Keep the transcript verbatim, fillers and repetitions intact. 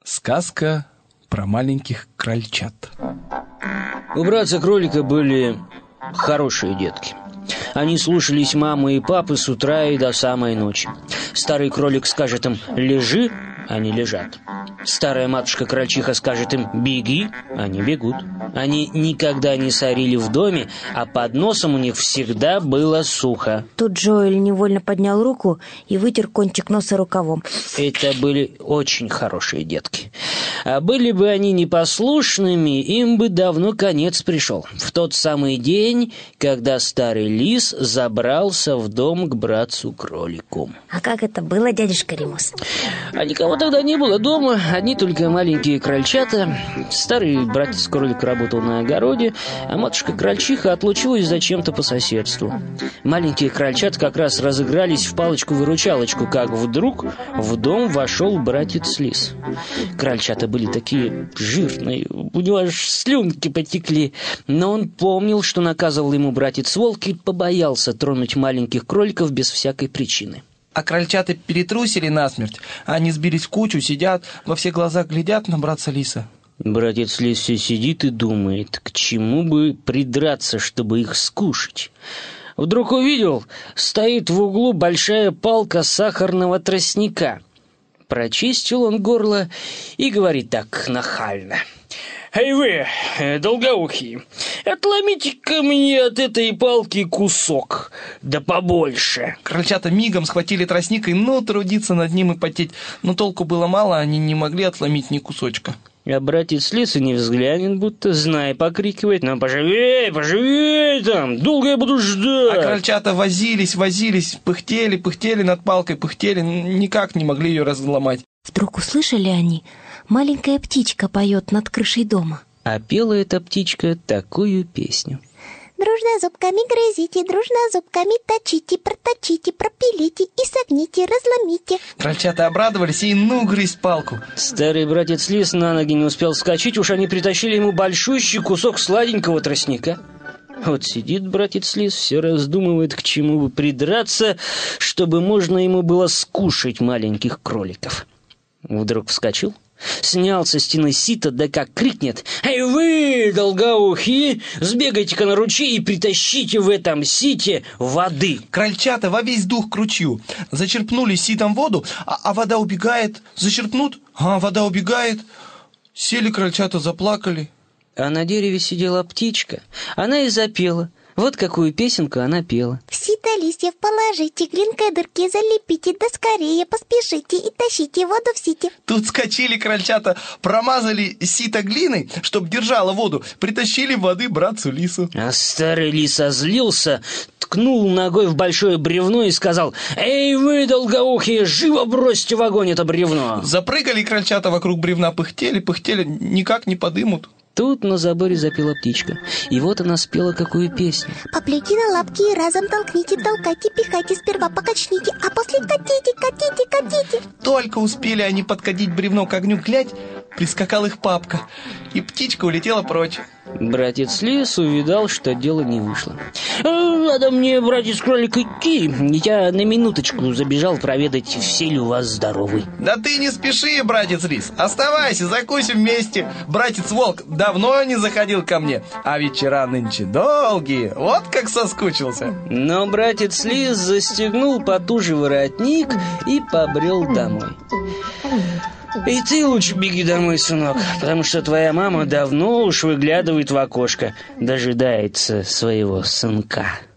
Сказка про маленьких крольчат. У братца-кролика были хорошие детки. Они слушались мамы и папы с утра и до самой ночи. Старый кролик скажет им «лежи», они лежат. Старая матушка-крольчиха скажет им «беги», они бегут. Они никогда не сорили в доме, а под носом у них всегда было сухо. Тут Джоэль невольно поднял руку и вытер кончик носа рукавом. Это были очень хорошие детки. А были бы они непослушными, им бы давно конец пришел. В тот самый день, когда старый лис забрался в дом к братцу-кролику. А как это было, дядюшка Римус? А никого тогда не было дома, одни только маленькие крольчата. Старый братец-кролик работал на огороде, а матушка-крольчиха отлучилась зачем-то по соседству. Маленькие крольчата как раз разыгрались в палочку-выручалочку, как вдруг в дом вошел братец-лис. Крольчата были такие жирные, у него аж слюнки потекли, но он помнил, что наказывал ему братец-волк, и побоялся тронуть маленьких кроликов без всякой причины. А крольчата перетрусили насмерть. Они сбились в кучу, сидят, во все глаза глядят на братца-лиса. Братец-лис все сидит и думает, к чему бы придраться, чтобы их скушать. Вдруг увидел, стоит в углу большая палка сахарного тростника. Прочистил он горло и говорит так нахально: «Эй вы, долгоухие, отломите-ка мне от этой палки кусок, да побольше». Крольчата мигом схватили тростник и ну трудиться над ним и потеть. Но толку было мало, они не могли отломить ни кусочка. А братец-лис и не взглянет, будто знай, покрикивает: «Ну, поживей, поживей там, долго я буду ждать». А крольчата возились, возились, пыхтели, пыхтели над палкой, пыхтели, никак не могли ее разломать. Вдруг услышали они, маленькая птичка поет над крышей дома. А пела эта птичка такую песню: «Дружно зубками грызите, дружно зубками точите, проточите, пропилите и согните, разломите». Крольчата обрадовались и ну грызть палку. Старый братец-лис на ноги не успел вскочить, уж они притащили ему большущий кусок сладенького тростника. Вот сидит братец-лис, все раздумывает, к чему бы придраться, чтобы можно ему было скушать маленьких кроликов. Вдруг вскочил, снял со стены сито, да как крикнет: «Эй вы, долгоухие, сбегайте-ка на ручей и притащите в этом сите воды». Крольчата во весь дух к ручью зачерпнули ситом воду, а, а вода убегает. Зачерпнут, а вода убегает. Сели крольчата, заплакали. А на дереве сидела птичка, она и запела. Вот какую песенку она пела: «В сито листьев положите, глинкой дырки залепите, да скорее поспешите и тащите воду в сите». Тут скочили крольчата, промазали сито глиной, чтоб держала воду, притащили воды братцу-лису. А старый лис озлился, ткнул ногой в большое бревно и сказал: «Эй вы, долгоухие, живо бросьте в огонь это бревно». Запрыгали крольчата вокруг бревна, пыхтели, пыхтели, никак не подымут. Тут на заборе запела птичка, и вот она спела какую песню: «Поплейте на лапки и разом толкните, толкайте, пихайте, сперва покачните, а после катите, катите, катите». Только успели они подкатить бревно к огню, глядь, прискакал их папка, и птичка улетела прочь. Братец-лис увидал, что дело не вышло. «Надо мне, братец-кролик, идти. Я на минуточку забежал проведать, все ли у вас здоровы». Да ты не спеши, братец-лис, оставайся, закусим вместе. Братец-волк давно не заходил ко мне, а вечера нынче долгие, вот как соскучился. Но братец-лис застегнул потуже воротник и побрел домой. И ты лучше беги домой, сынок, потому что твоя мама давно уж выглядывает в окошко, дожидается своего сынка.